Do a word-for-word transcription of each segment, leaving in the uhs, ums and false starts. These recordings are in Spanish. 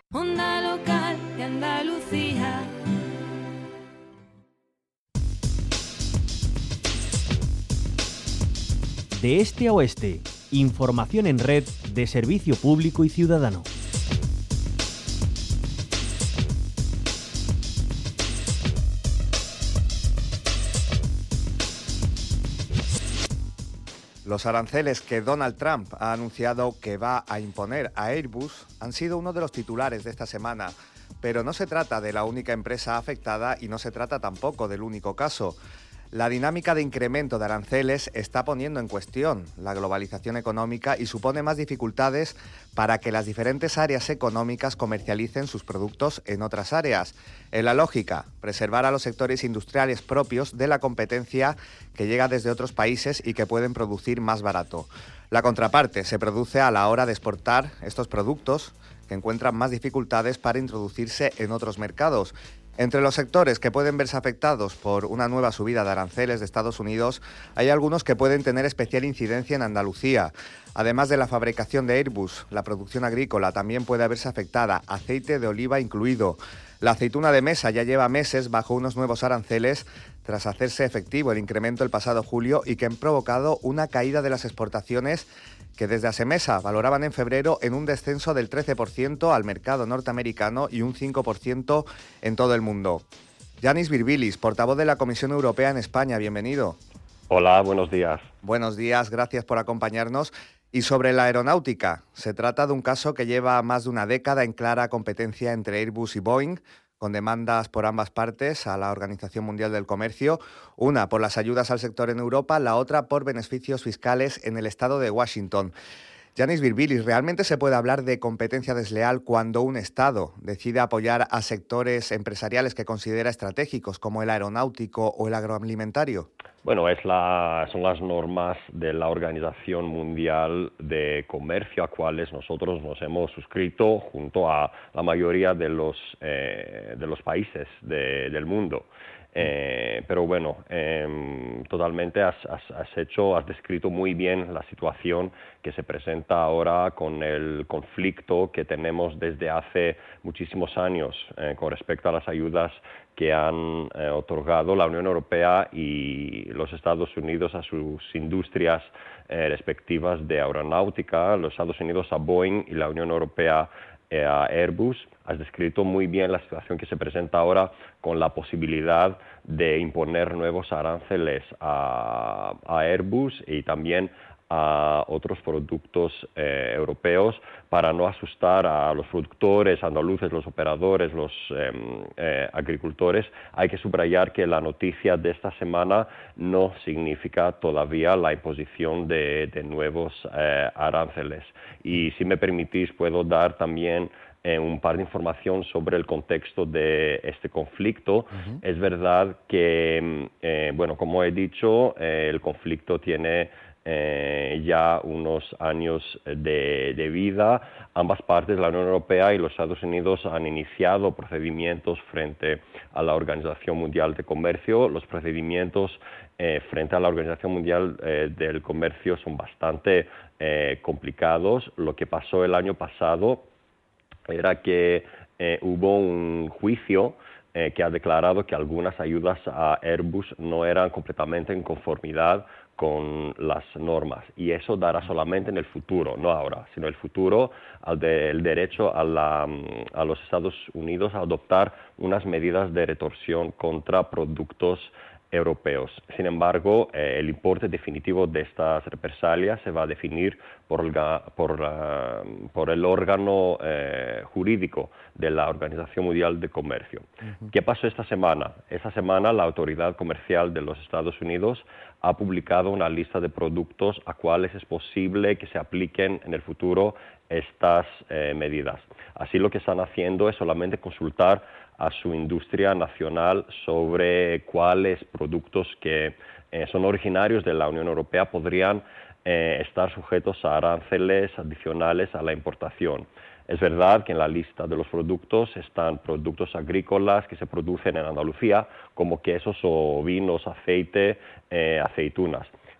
Onda local de Andalucía. De este a oeste, información en red de servicio público y ciudadano. Los aranceles que Donald Trump ha anunciado que va a imponer a Airbus han sido uno de los titulares de esta semana, pero no se trata de la única empresa afectada y no se trata tampoco del único caso. La dinámica de incremento de aranceles está poniendo en cuestión la globalización económica y supone más dificultades para que las diferentes áreas económicas comercialicen sus productos en otras áreas. En la lógica, preservar a los sectores industriales propios de la competencia que llega desde otros países y que pueden producir más barato. La contraparte se produce a la hora de exportar estos productos que encuentran más dificultades para introducirse en otros mercados. Entre los sectores que pueden verse afectados por una nueva subida de aranceles de Estados Unidos, hay algunos que pueden tener especial incidencia en Andalucía. Además de la fabricación de Airbus, la producción agrícola también puede verse afectada, aceite de oliva incluido. La aceituna de mesa ya lleva meses bajo unos nuevos aranceles tras hacerse efectivo el incremento el pasado julio y que han provocado una caída de las exportaciones que desde Asemesa valoraban en febrero en un descenso del trece por ciento al mercado norteamericano y un cinco por ciento en todo el mundo. Yanis Virbilis, portavoz de la Comisión Europea en España, bienvenido. Hola, buenos días. Buenos días, gracias por acompañarnos. Y sobre la aeronáutica, se trata de un caso que lleva más de una década en clara competencia entre Airbus y Boeing, con demandas por ambas partes a la Organización Mundial del Comercio, una por las ayudas al sector en Europa, la otra por beneficios fiscales en el estado de Washington. Yanis Virbilis, ¿realmente se puede hablar de competencia desleal cuando un Estado decide apoyar a sectores empresariales que considera estratégicos, como el aeronáutico o el agroalimentario? Bueno, es la, son las normas de la Organización Mundial de Comercio a cuales nosotros nos hemos suscrito junto a la mayoría de los, eh, de los países de, del mundo. Eh, pero bueno, eh, totalmente has, has, has hecho, has descrito muy bien la situación que se presenta ahora con el conflicto que tenemos desde hace muchísimos años eh, con respecto a las ayudas que han eh, otorgado la Unión Europea y los Estados Unidos a sus industrias eh, respectivas de aeronáutica, los Estados Unidos a Boeing y la Unión Europea eh, a Airbus. Has descrito muy bien la situación que se presenta ahora con la posibilidad de imponer nuevos aranceles a, a Airbus y también a otros productos eh, europeos para no asustar a los productores andaluces, los operadores, los eh, eh, agricultores. Hay que subrayar que la noticia de esta semana no significa todavía la imposición de, de nuevos eh, aranceles. Y si me permitís, puedo dar también Eh, un par de información sobre el contexto de este conflicto. Uh-huh. Es verdad que, eh, bueno, como he dicho, eh, el conflicto tiene eh, ya unos años de, de vida. Ambas partes, la Unión Europea y los Estados Unidos, han iniciado procedimientos frente a la Organización Mundial de Comercio. Los procedimientos eh, frente a la Organización Mundial eh, del Comercio son bastante eh, complicados. Lo que pasó el año pasado era que eh, hubo un juicio eh, que ha declarado que algunas ayudas a Airbus no eran completamente en conformidad con las normas, y eso dará solamente en el futuro, no ahora, sino el futuro, al de, el derecho a, la, a los Estados Unidos a adoptar unas medidas de retorsión contra productos europeos. Sin embargo, eh, el importe definitivo de estas represalias se va a definir por el, por, uh, por el órgano eh, jurídico de la Organización Mundial de Comercio. Uh-huh. ¿Qué pasó esta semana? Esta semana la Autoridad Comercial de los Estados Unidos ha publicado una lista de productos a cuales es posible que se apliquen en el futuro estas eh, medidas. Así lo que están haciendo es solamente consultar a su industria nacional sobre cuáles productos que eh, son originarios de la Unión Europea podrían eh, estar sujetos a aranceles adicionales a la importación. Es verdad que en la lista de los productos están productos agrícolas que se producen en Andalucía, como quesos o vinos, aceite, eh, aceitunas.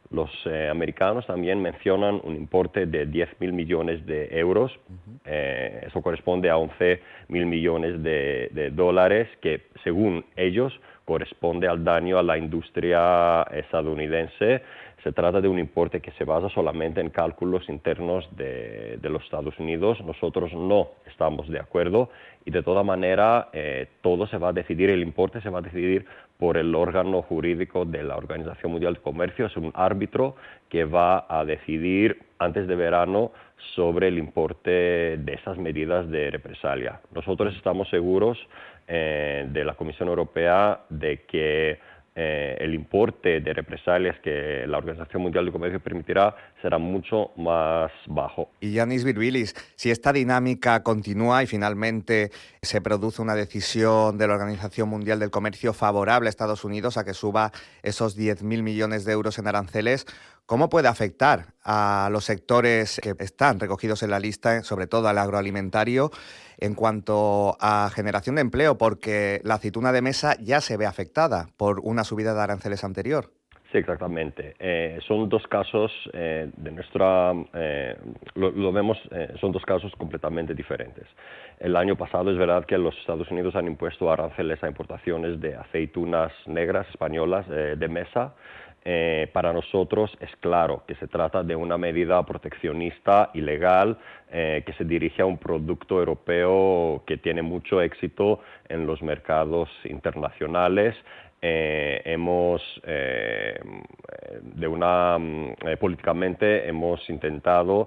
Los eh, americanos también mencionan un importe de diez mil millones de euros, uh-huh. eh, eso corresponde a once mil millones de, de dólares, que según ellos corresponde al daño a la industria estadounidense. Se trata de un importe que se basa solamente en cálculos internos de, de los Estados Unidos. Nosotros no estamos de acuerdo y de toda manera eh, todo se va a decidir, el importe se va a decidir por el órgano jurídico de la Organización Mundial de Comercio. Es un árbitro que va a decidir antes de verano sobre el importe de esas medidas de represalia. Nosotros estamos seguros eh, de la Comisión Europea de que Eh, el importe de represalias que la Organización Mundial de Comercio permitirá será mucho más bajo. Y Yanis Virbilis, si esta dinámica continúa y finalmente se produce una decisión de la Organización Mundial del Comercio favorable a Estados Unidos a que suba esos diez mil millones de euros en aranceles, ¿cómo puede afectar a los sectores que están recogidos en la lista, sobre todo al agroalimentario, en cuanto a generación de empleo? Porque la aceituna de mesa ya se ve afectada por una subida de aranceles anterior. Sí, exactamente. Eh, son dos casos eh, de nuestra, eh, lo, lo vemos, eh, son dos casos completamente diferentes. El año pasado es verdad que los Estados Unidos han impuesto aranceles a importaciones de aceitunas negras españolas eh, de mesa. Eh, para nosotros es claro que se trata de una medida proteccionista ilegal eh, que se dirige a un producto europeo que tiene mucho éxito en los mercados internacionales. Eh, hemos, eh, de una, eh, políticamente hemos intentado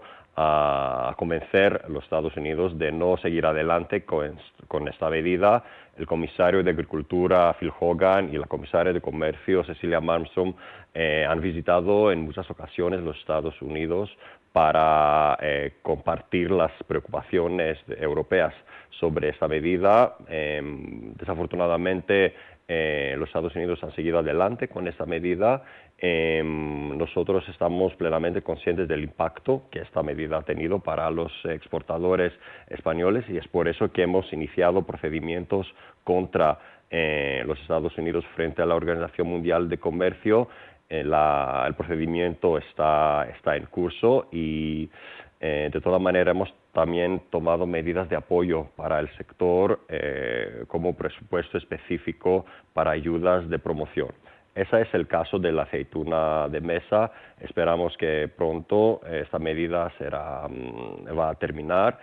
a convencer a los Estados Unidos de no seguir adelante con, con esta medida. El comisario de Agricultura, Phil Hogan, y la comisaria de Comercio, Cecilia Malmström, eh, han visitado en muchas ocasiones los Estados Unidos para eh, compartir las preocupaciones europeas sobre esta medida. Eh, desafortunadamente, eh, los Estados Unidos han seguido adelante con esta medida. Eh, nosotros estamos plenamente conscientes del impacto que esta medida ha tenido para los exportadores españoles y es por eso que hemos iniciado procedimientos contra eh, los Estados Unidos frente a la Organización Mundial de Comercio. Eh, la, el procedimiento está, está en curso y eh, de toda manera hemos también tomado medidas de apoyo para el sector eh, como presupuesto específico para ayudas de promoción. Ese es el caso de la aceituna de mesa. Esperamos que pronto esta medida será, va a terminar.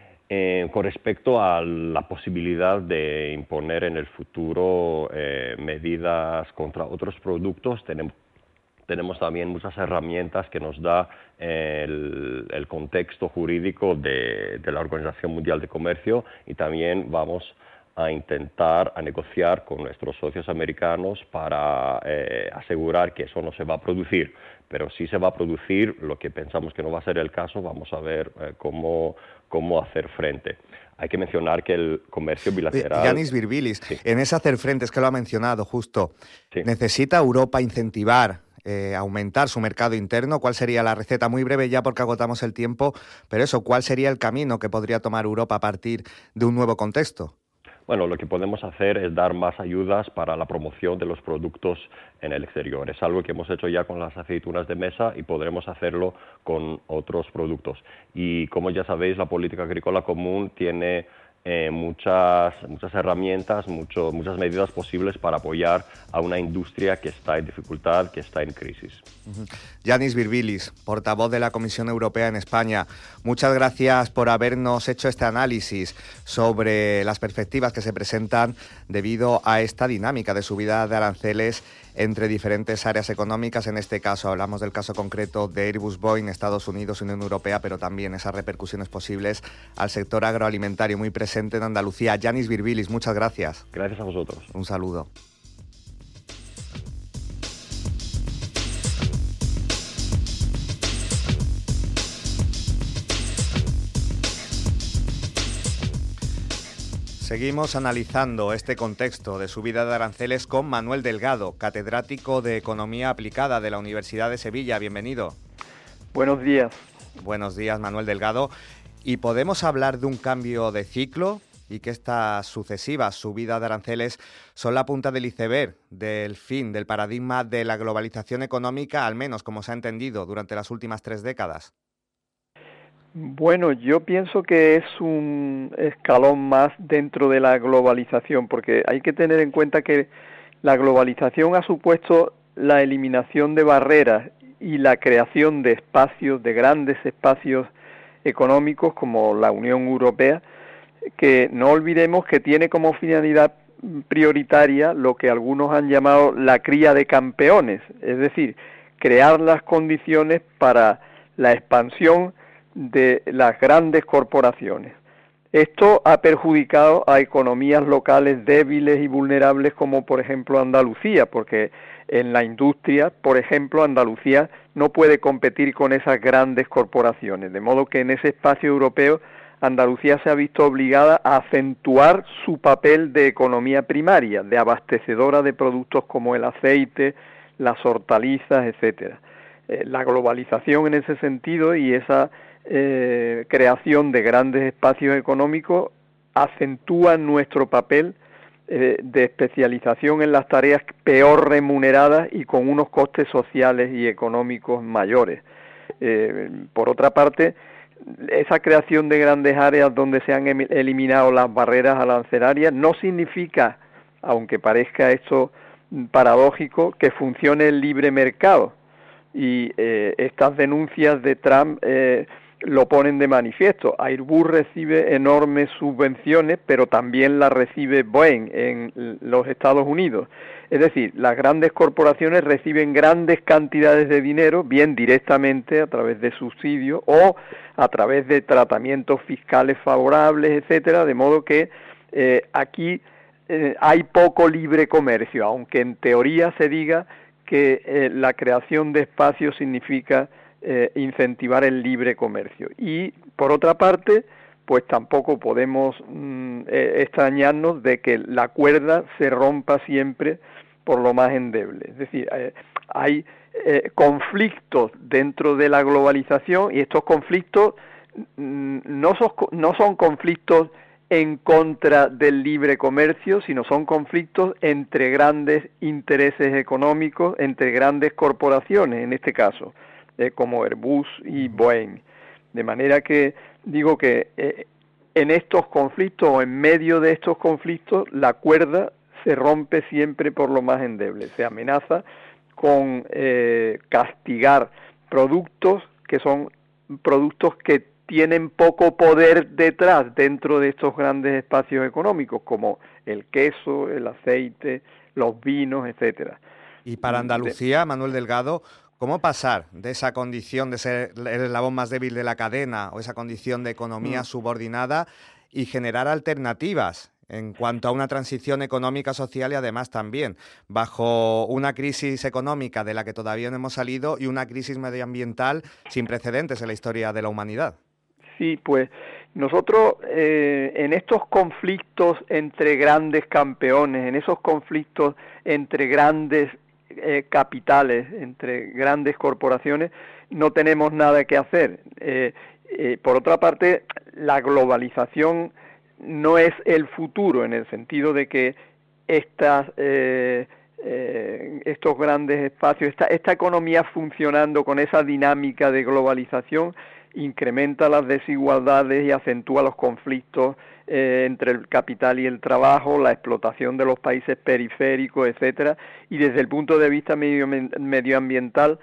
Eh, con respecto a la posibilidad de imponer en el futuro eh, medidas contra otros productos, tenemos, tenemos también muchas herramientas que nos da eh, el, el contexto jurídico de, de la Organización Mundial de Comercio y también vamos a intentar a negociar con nuestros socios americanos para eh, asegurar que eso no se va a producir. Pero si se va a producir, lo que pensamos que no va a ser el caso, vamos a ver eh, cómo, cómo hacer frente. Hay que mencionar que el comercio bilateral... Yanis Virbilis, sí. En ese hacer frente, es que lo ha mencionado justo, sí. ¿Necesita Europa incentivar, eh, aumentar su mercado interno? ¿Cuál sería la receta? Muy breve ya porque agotamos el tiempo, pero eso, ¿cuál sería el camino que podría tomar Europa a partir de un nuevo contexto? Bueno, lo que podemos hacer es dar más ayudas para la promoción de los productos en el exterior. Es algo que hemos hecho ya con las aceitunas de mesa y podremos hacerlo con otros productos. Y como ya sabéis, la política agrícola común tiene eh, muchas, muchas herramientas, mucho, muchas medidas posibles para apoyar a una industria que está en dificultad, que está en crisis. Uh-huh. Yanis Virbilis, portavoz de la Comisión Europea en España, muchas gracias por habernos hecho este análisis sobre las perspectivas que se presentan debido a esta dinámica de subida de aranceles entre diferentes áreas económicas. En este caso hablamos del caso concreto de Airbus Boeing, Estados Unidos, Unión Europea, pero también esas repercusiones posibles al sector agroalimentario muy presente en Andalucía. Yanis Virbilis, muchas gracias. Gracias a vosotros. Un saludo. Seguimos analizando este contexto de subida de aranceles con Manuel Delgado, catedrático de Economía Aplicada de la Universidad de Sevilla. Bienvenido. Buenos días. Buenos días, Manuel Delgado. ¿Y podemos hablar de un cambio de ciclo? y que estas sucesivas subidas de aranceles son la punta del iceberg del fin del paradigma de la globalización económica, al menos como se ha entendido durante las últimas tres décadas. Bueno, yo pienso que es un escalón más dentro de la globalización, porque hay que tener en cuenta que la globalización ha supuesto la eliminación de barreras y la creación de espacios, de grandes espacios económicos como la Unión Europea, que no olvidemos que tiene como finalidad prioritaria lo que algunos han llamado la cría de campeones, es decir, crear las condiciones para la expansión de las grandes corporaciones. Esto ha perjudicado a economías locales débiles y vulnerables como por ejemplo Andalucía, porque en la industria, por ejemplo, Andalucía no puede competir con esas grandes corporaciones, de modo que en ese espacio europeo Andalucía se ha visto obligada a acentuar su papel de economía primaria, de abastecedora de productos como el aceite, las hortalizas, etcétera. Eh, la globalización en ese sentido y esa eh, creación de grandes espacios económicos acentúa nuestro papel eh, de especialización en las tareas peor remuneradas y con unos costes sociales y económicos mayores. Eh, por otra parte, esa creación de grandes áreas donde se han eliminado las barreras arancelarias no significa, aunque parezca esto paradójico, que funcione el libre mercado. Y eh, estas denuncias de Trump eh, lo ponen de manifiesto. Airbus recibe enormes subvenciones, pero también las recibe Boeing en los Estados Unidos. Es decir, las grandes corporaciones reciben grandes cantidades de dinero, bien directamente a través de subsidios o a través de tratamientos fiscales favorables, etcétera, de modo que eh, aquí eh, hay poco libre comercio, aunque en teoría se diga que eh, la creación de espacios significa eh, incentivar el libre comercio. Y, por otra parte, pues tampoco podemos mm, eh, extrañarnos de que la cuerda se rompa siempre por lo más endeble. Es decir, eh, hay eh, conflictos dentro de la globalización y estos conflictos mm, no, son, no son conflictos en contra del libre comercio, sino son conflictos entre grandes intereses económicos, entre grandes corporaciones, en este caso, eh, como Airbus y Boeing. De manera que digo que eh, en estos conflictos o en medio de estos conflictos la cuerda se rompe siempre por lo más endeble. Se amenaza con eh, castigar productos que son productos que tienen poco poder detrás dentro de estos grandes espacios económicos, como el queso, el aceite, los vinos, etcétera. Y para Andalucía, Manuel Delgado, ¿cómo pasar de esa condición de ser el eslabón más débil de la cadena o esa condición de economía mm. subordinada y generar alternativas en cuanto a una transición económica, social y además también bajo una crisis económica de la que todavía no hemos salido y una crisis medioambiental sin precedentes en la historia de la humanidad? Sí, pues nosotros eh, en estos conflictos entre grandes campeones, en esos conflictos entre grandes eh, capitales, entre grandes corporaciones, no tenemos nada que hacer. Eh, eh, por otra parte, la globalización no es el futuro, en el sentido de que estas, eh, eh, estos grandes espacios, esta, esta economía funcionando con esa dinámica de globalización, incrementa las desigualdades y acentúa los conflictos eh, entre el capital y el trabajo, la explotación de los países periféricos, etcétera, y desde el punto de vista medio, medioambiental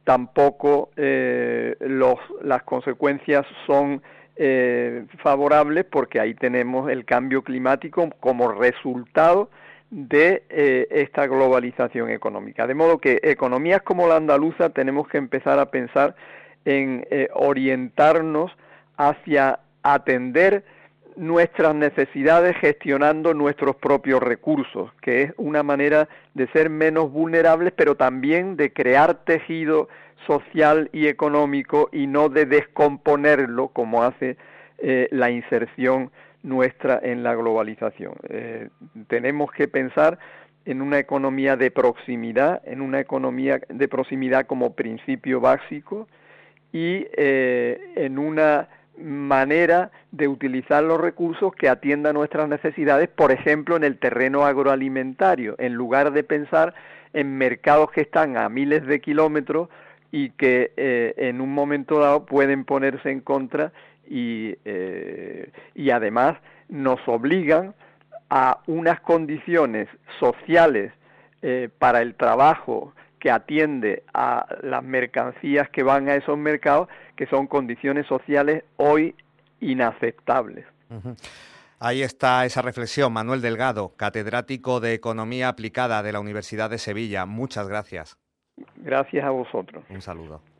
tampoco eh, los, las consecuencias son eh, favorables, porque ahí tenemos el cambio climático como resultado de eh, esta globalización económica. De modo que economías como la andaluza tenemos que empezar a pensar en eh, orientarnos hacia atender nuestras necesidades gestionando nuestros propios recursos, que es una manera de ser menos vulnerables, pero también de crear tejido social y económico y no de descomponerlo como hace eh, la inserción nuestra en la globalización. Eh, tenemos que pensar en una economía de proximidad, en una economía de proximidad como principio básico, y eh, en una manera de utilizar los recursos que atiendan nuestras necesidades, por ejemplo, en el terreno agroalimentario, en lugar de pensar en mercados que están a miles de kilómetros y que eh, en un momento dado pueden ponerse en contra y, eh, y además nos obligan a unas condiciones sociales eh, para el trabajo que atiende a las mercancías que van a esos mercados, que son condiciones sociales hoy inaceptables. Uh-huh. Ahí está esa reflexión. Manuel Delgado, catedrático de Economía Aplicada de la Universidad de Sevilla. Muchas gracias. Gracias a vosotros. Un saludo.